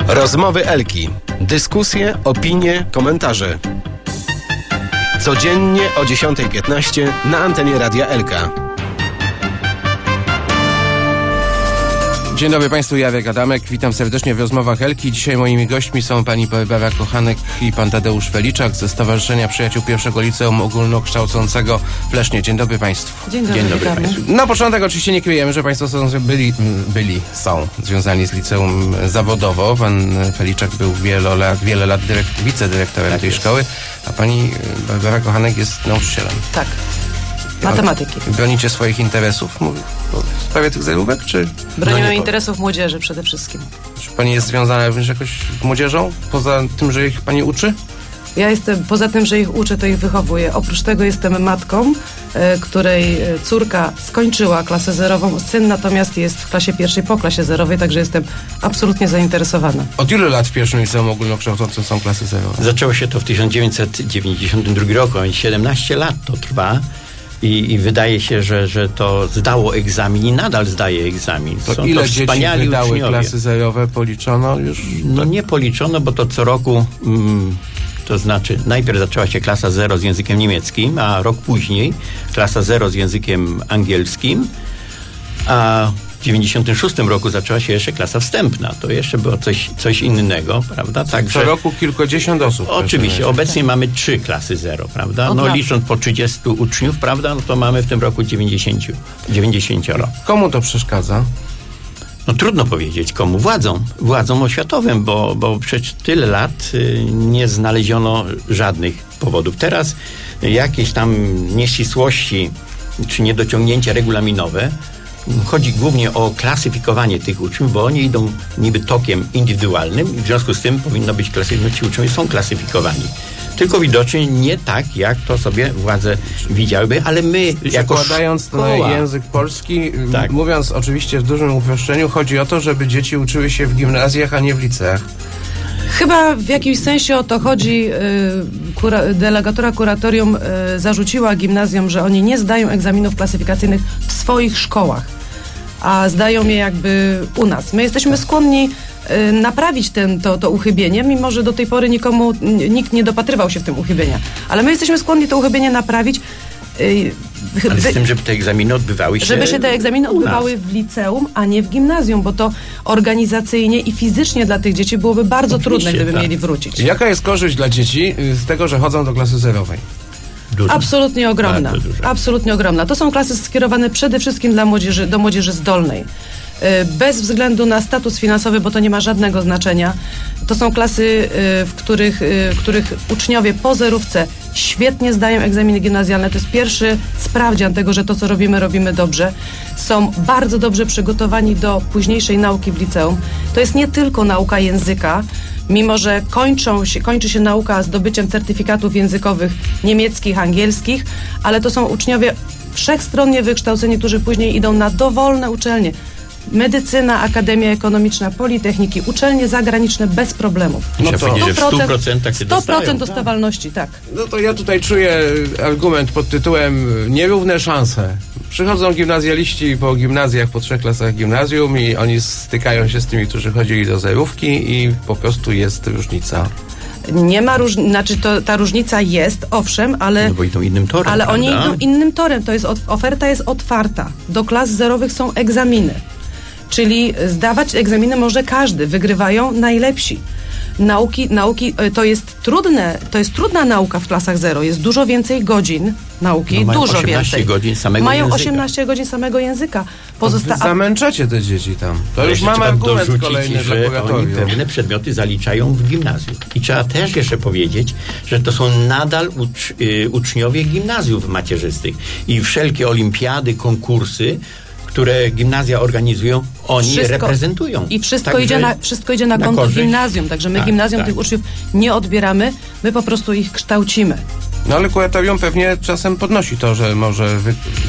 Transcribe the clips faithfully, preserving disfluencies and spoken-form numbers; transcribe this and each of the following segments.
Rozmowy Elki. Dyskusje, opinie, komentarze. Codziennie o dziesiąta piętnaście na antenie Radia Elka. Dzień dobry Państwu, Jarek Adamek. Witam serdecznie w rozmowach Elki. Dzisiaj moimi gośćmi są pani Barbara Kochanek i pan Tadeusz Feliczak ze Stowarzyszenia Przyjaciół Pierwszego Liceum Ogólnokształcącego w Lesznie. Dzień dobry Państwu. Dzień dobry, Dzień dobry Państwu. Na początek oczywiście nie kryjemy, że Państwo są, byli, byli, są związani z liceum zawodowo. Pan Feliczak był wiele lat, wiele lat dyrekt, wicedyrektorem tak tej jest. szkoły, a pani Barbara Kochanek jest nauczycielem. Tak. Matematyki. Bronicie swoich interesów w sprawie tych zerówek, czy... Bronimy interesów młodzieży przede wszystkim. Czy pani jest związana jakoś z młodzieżą? Poza tym, że ich pani uczy? Ja jestem, poza tym, że ich uczę, to ich wychowuję. Oprócz tego jestem matką, y, której córka skończyła klasę zerową. Syn natomiast jest w klasie pierwszej po klasie zerowej, także jestem absolutnie zainteresowana. Od ilu lat w pierwszym liceum ogólnokształcącym są klasy zerowe? Zaczęło się to w tysiąc dziewięćset dziewięćdziesiątym drugim roku, więc siedemnaście lat to trwa. I, I wydaje się, że, że to zdało egzamin i nadal zdaje egzamin. To Są ile to wspaniali dzieci wydały uczniowie. klasy zerowe? Policzono już? No nie policzono, bo to co roku, mm, to znaczy najpierw zaczęła się klasa zero z językiem niemieckim, a rok później klasa zero z językiem angielskim, a w dziewięćdziesiątym szóstym roku zaczęła się jeszcze klasa wstępna. To jeszcze było coś, coś innego, prawda? Także co roku kilkadziesiąt osób. Oczywiście. Obecnie mamy trzy klasy zero, prawda? No licząc po trzydziestu uczniów, prawda? No to mamy w tym roku dziewięćdziesiąt, dziewięćdziesiąt. Komu to przeszkadza? No trudno powiedzieć komu. Władzom. Władzom oświatowym, bo, bo przez tyle lat y, nie znaleziono żadnych powodów. Teraz jakieś tam nieścisłości czy niedociągnięcia regulaminowe. Chodzi głównie o klasyfikowanie tych uczniów, bo oni idą niby tokiem indywidualnym i w związku z tym powinno być klasyfikowane. Ci uczniowie są klasyfikowani. Tylko widocznie nie tak, jak to sobie władze widziałyby, ale my jako przekładając to na język polski, tak. mówiąc oczywiście w dużym uproszczeniu, chodzi o to, żeby dzieci uczyły się w gimnazjach, a nie w liceach. Chyba w jakimś sensie o to chodzi. Kura, delegatura kuratorium y, zarzuciła gimnazjom, że oni nie zdają egzaminów klasyfikacyjnych w swoich szkołach, a zdają je jakby u nas. My jesteśmy skłonni y, naprawić ten, to, to uchybienie, mimo że do tej pory nikomu, n- nikt nie dopatrywał się w tym uchybienia. Ale my jesteśmy skłonni to uchybienie naprawić. Y, Ale z tym, żeby te egzaminy odbywały się Żeby się te egzaminy odbywały w liceum, a nie w gimnazjum, bo to organizacyjnie i fizycznie dla tych dzieci byłoby bardzo Oczywiście, trudne, gdyby tak. mieli wrócić. Jaka jest korzyść dla dzieci z tego, że chodzą do klasy zerowej? Dużo. Absolutnie ogromna. Absolutnie ogromna. To są klasy skierowane przede wszystkim dla młodzieży, do młodzieży zdolnej. Bez względu na status finansowy, bo to nie ma żadnego znaczenia. To są klasy, w których, w których uczniowie po zerówce świetnie zdają egzaminy gimnazjalne. To jest pierwszy sprawdzian tego, że to, co robimy, robimy dobrze. Są bardzo dobrze przygotowani do późniejszej nauki w liceum. To jest nie tylko nauka języka, mimo że kończą się, kończy się nauka zdobyciem certyfikatów językowych niemieckich, angielskich, ale to są uczniowie wszechstronnie wykształceni, którzy później idą na dowolne uczelnie. Medycyna, Akademia Ekonomiczna, Politechniki, uczelnie zagraniczne bez problemów. No to sto procent, że w stu procentach się sto procent dostawalności, tak. No to ja tutaj czuję argument pod tytułem nierówne szanse. Przychodzą gimnazjaliści po gimnazjach, po trzech klasach gimnazjum i oni stykają się z tymi, którzy chodzili do zerówki i po prostu jest różnica. Nie ma różnicy, znaczy to, ta różnica jest, owszem, ale... No bo idą innym torem, Ale prawda? oni idą innym torem, to jest, oferta jest otwarta. Do klas zerowych są egzaminy. Czyli zdawać egzaminy może każdy, wygrywają najlepsi. Nauki, nauki to jest trudne, to jest trudna nauka w klasach zero, jest dużo więcej godzin nauki, no mają dużo osiemnaście więcej. Godzin samego mają języka. osiemnaście godzin samego języka. Pozosta- Wy zamęczacie te dzieci tam. To Ale już mam argument dorzucić, kolejny że dla kuratorium. Oni pewne przedmioty zaliczają w gimnazjum. I trzeba też jeszcze powiedzieć, że to są nadal ucz- y, uczniowie gimnazjów macierzystych. I wszelkie olimpiady, konkursy, które gimnazja organizują, oni wszystko, reprezentują. I wszystko Także idzie na, wszystko idzie na, na konto korzyść. gimnazjum, także my tak, gimnazjum tak. tych uczniów nie odbieramy, my po prostu ich kształcimy. No ale kuratorium pewnie czasem podnosi to, że może wy,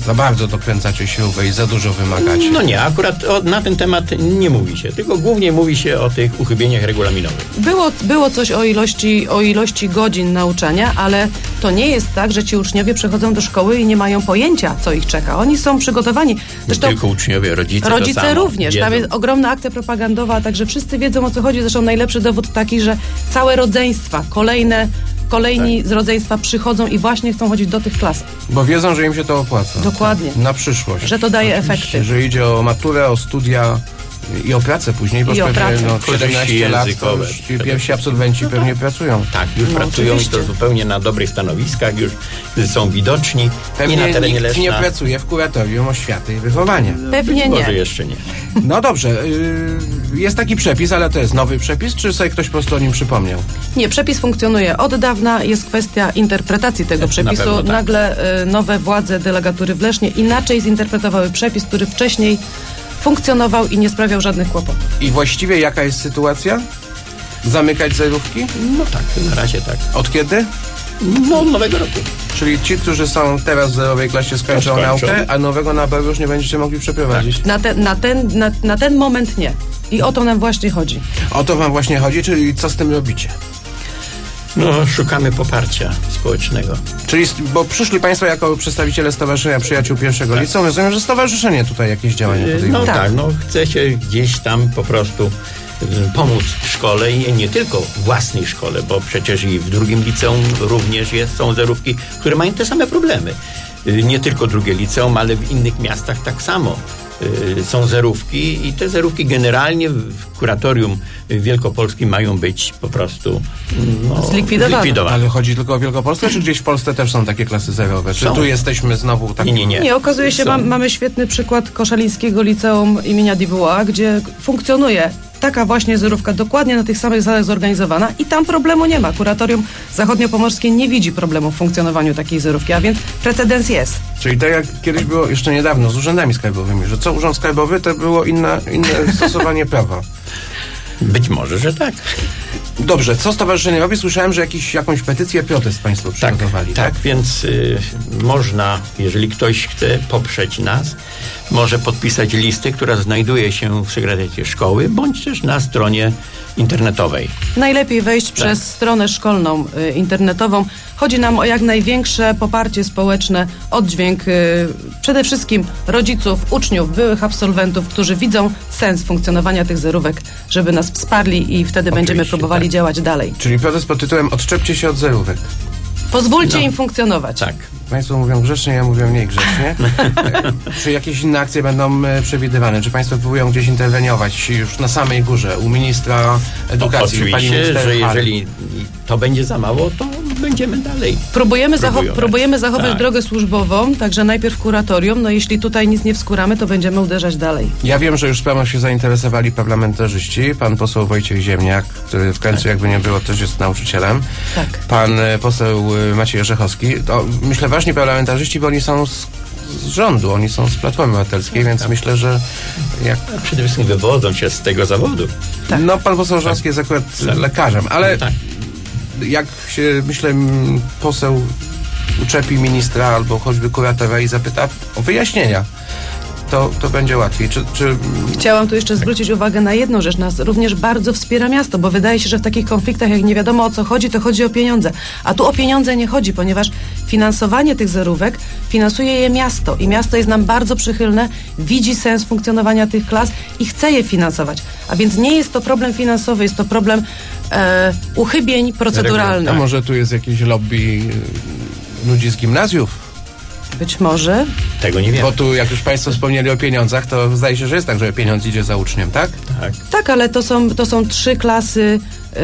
za bardzo dokręcacie śrubę i za dużo wymagacie. No nie, akurat o, na ten temat nie mówi się, tylko głównie mówi się o tych uchybieniach regulaminowych. Było, było coś o ilości, o ilości godzin nauczania, ale to nie jest tak, że ci uczniowie przychodzą do szkoły i nie mają pojęcia, co ich czeka. Oni są przygotowani. Zresztą nie tylko uczniowie, rodzice Rodzice to samo również. wiedzą. Tam jest ogromna akcja propagandowa, także wszyscy wiedzą, o co chodzi. Zresztą najlepszy dowód taki, że całe rodzeństwa, kolejne Kolejni tak. z rodzeństwa przychodzą i właśnie chcą chodzić do tych klas. Bo wiedzą, że im się to opłaca. Dokładnie. Na przyszłość. Że to daje Oczywiście, efekty. Że idzie o maturę, o studia i o pracę później, bo I o pracę. no, siedemnaście lat to już ci pierwsi absolwenci no pewnie tak. pracują. Tak, już no, pracują oczywiście. I to zupełnie na dobrych stanowiskach, już są widoczni pewnie i na terenie nikt Leszna. nie pracuje w kuratorium oświaty i wychowania. Pewnie nie. Może jeszcze nie. No dobrze, yy, jest taki przepis, ale to jest nowy przepis, czy sobie ktoś po prostu o nim przypomniał? Nie, przepis funkcjonuje od dawna, jest kwestia interpretacji tego przepisu. Na tak. Nagle y, nowe władze delegatury w Lesznie inaczej zinterpretowały przepis, który wcześniej funkcjonował i nie sprawiał żadnych kłopotów. I właściwie jaka jest sytuacja? Zamykać zerówki? No tak, na razie tak. Od kiedy? No, nowego roku. Czyli ci, którzy są teraz w zerowej klasie skończą, skończą. naukę, a nowego naboru już nie będziecie mogli przeprowadzić. Tak. Na, te, na, ten, na, na ten moment nie. I o to nam właśnie chodzi. O to wam właśnie chodzi, czyli co z tym robicie? No, szukamy poparcia społecznego. Czyli, bo przyszli państwo jako przedstawiciele Stowarzyszenia Przyjaciół Pierwszego tak. Liceum, rozumiem, że stowarzyszenie tutaj jakieś działania podejmuje. No tak. tak, no chce się gdzieś tam po prostu pomóc w szkole i nie tylko własnej szkole, bo przecież i w drugim liceum również jest, są zerówki, które mają te same problemy. Nie tylko drugie liceum, ale w innych miastach tak samo są zerówki i te zerówki generalnie w kuratorium wielkopolskim mają być po prostu no, zlikwidowane. zlikwidowane. Ale chodzi tylko o Wielkopolskę, czy gdzieś w Polsce też są takie klasy zerowe? Czy są. Tu jesteśmy znowu tak? Nie, nie, nie. Nie, okazuje się, mam, mamy świetny przykład Koszalińskiego Liceum imienia Dubois, gdzie funkcjonuje taka właśnie zerówka, dokładnie na tych samych zasadach zorganizowana i tam problemu nie ma. Kuratorium zachodniopomorskie nie widzi problemu w funkcjonowaniu takiej zerówki, a więc precedens jest. Czyli tak jak kiedyś było jeszcze niedawno z urzędami skarbowymi, że co urząd skarbowy, to było inna, inne stosowanie prawa. Być może, że tak. Dobrze, co stowarzyszenie robi? Słyszałem, że jakiś, jakąś petycję, protest państwo przygotowali. Tak, tak, tak więc y, można, jeżeli ktoś chce poprzeć nas, może podpisać listę, która znajduje się w sekretariacie szkoły, bądź też na stronie internetowej. Najlepiej wejść tak. przez stronę szkolną y, internetową. Chodzi nam o jak największe poparcie społeczne, oddźwięk y, przede wszystkim rodziców, uczniów, byłych absolwentów, którzy widzą sens funkcjonowania tych zerówek, żeby nas wsparli i wtedy Oczywiście, będziemy próbowali tak. działać dalej. Czyli protest pod tytułem Odczepcie się od zerówek. Pozwólcie no. im funkcjonować. Tak. Państwo mówią grzecznie, ja mówię mniej grzecznie. Czy jakieś inne akcje będą przewidywane? Czy państwo próbują gdzieś interweniować już na samej górze u ministra edukacji? Oczywiście, pani minister że jeżeli to będzie za mało, to będziemy dalej. Próbujemy, zacho- próbujemy zachować tak. drogę służbową, także najpierw kuratorium, no jeśli tutaj nic nie wskuramy, to będziemy uderzać dalej. Ja wiem, że już sprawą się zainteresowali parlamentarzyści. Pan poseł Wojciech Ziemniak, który w końcu tak. jakby nie było, też jest nauczycielem. Tak. Pan poseł Maciej Orzechowski. To myślę ważni parlamentarzyści, bo oni są z, z rządu, oni są z Platformy Obywatelskiej, tak, więc tak. myślę, że jak... Przede wszystkim wywodzą się z tego zawodu. Tak. No pan poseł Orzechowski tak. jest akurat tak. lekarzem, ale no, tak. jak się, myślę, poseł uczepi ministra albo choćby kuratora i zapyta o wyjaśnienia, to, to będzie łatwiej. Czy, czy... Chciałam tu jeszcze zwrócić uwagę na jedną rzecz. Nas również bardzo wspiera miasto, bo wydaje się, że w takich konfliktach, jak nie wiadomo o co chodzi, to chodzi o pieniądze. A tu o pieniądze nie chodzi, ponieważ finansowanie tych zerówek finansuje je miasto i miasto jest nam bardzo przychylne, widzi sens funkcjonowania tych klas i chce je finansować. A więc nie jest to problem finansowy, jest to problem e, uchybień proceduralnych. A może tu jest jakieś lobby ludzi z gimnazjów? Być może. Tego nie wiem. Bo tu, jak już państwo wspomnieli o pieniądzach, to zdaje się, że jest tak, że pieniądz idzie za uczniem, tak? Tak, tak ale to są, to są trzy klasy yy,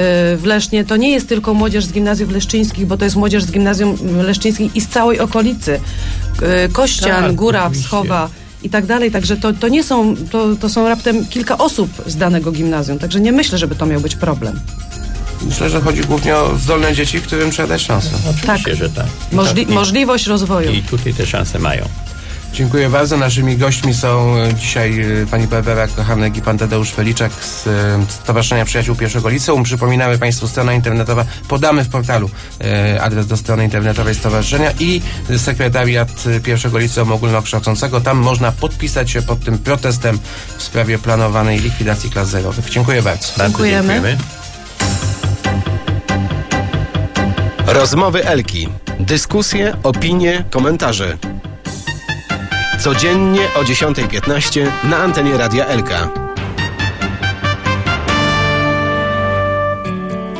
w Lesznie. To nie jest tylko młodzież z gimnazjów leszczyńskich, bo to jest młodzież z gimnazjum leszczyńskich i z całej okolicy. Yy, Kościan, tak, Góra, oczywiście. Wschowa i tak dalej. Także to, to nie są, to, to są raptem kilka osób z danego gimnazjum. Także nie myślę, żeby to miał być problem. Myślę, że chodzi głównie o zdolne dzieci, którym trzeba dać szansę. Oczywiście, tak. że tak. Możli- I, możliwość rozwoju. I tutaj te szanse mają. Dziękuję bardzo. Naszymi gośćmi są dzisiaj pani Barbara Kochanek i pan Tadeusz Feliczak z Stowarzyszenia Przyjaciół Pierwszego Liceum. Przypominamy Państwu, strona internetowa, podamy w portalu adres do strony internetowej stowarzyszenia i sekretariat Pierwszego Liceum Ogólnokształcącego. Tam można podpisać się pod tym protestem w sprawie planowanej likwidacji klas zerowych. Dziękuję bardzo. Dziękujemy. Dziękujemy. Rozmowy Elki. Dyskusje, opinie, komentarze. Codziennie o dziesiąta piętnaście na antenie Radia Elka.